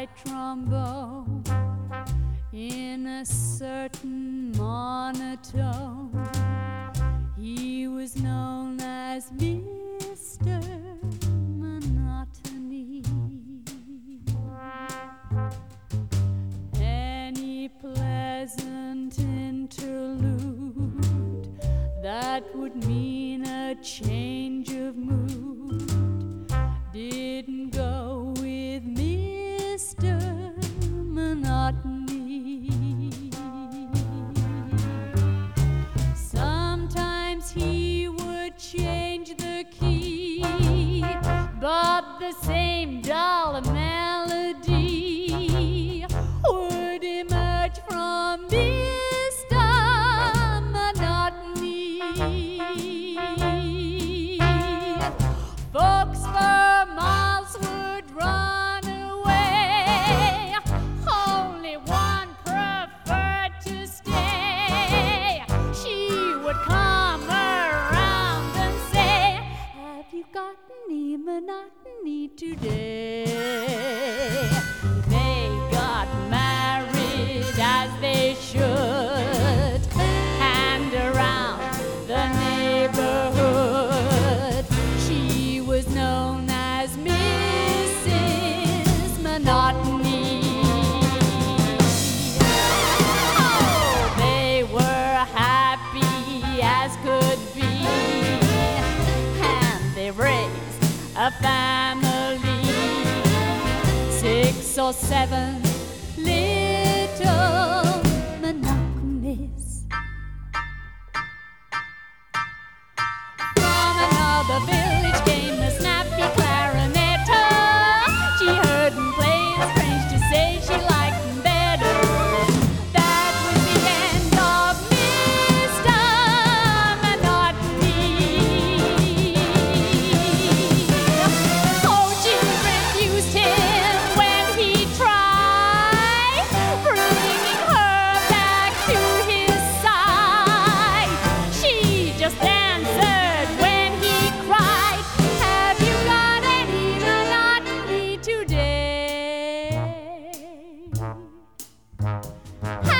trombone in a certain monotone. He was known as Mr. Monotony. Any pleasant interlude that would mean a change of mood didn't go with Mr. Monotony. Sometimes he would change the key, but the same dull melody would emerge from Mr. Monotony. Folks for miles would run away, only one preferred to stay. She would come around and say, "Have you got any monotony today?" They got married as they should, and around the neighborhood she was known as Mrs. Monotony. Oh, they were happy as could be, and they raised a family, 6 or 7 little monotonous. From another village came the snappy clarinetter. She heard him play and strange to say she liked him better. That was the end of Mr. Monotony. Oh, she refused him when he tried, bringing her back to his side. She just answered when he cried, "Have you got any monotony today?"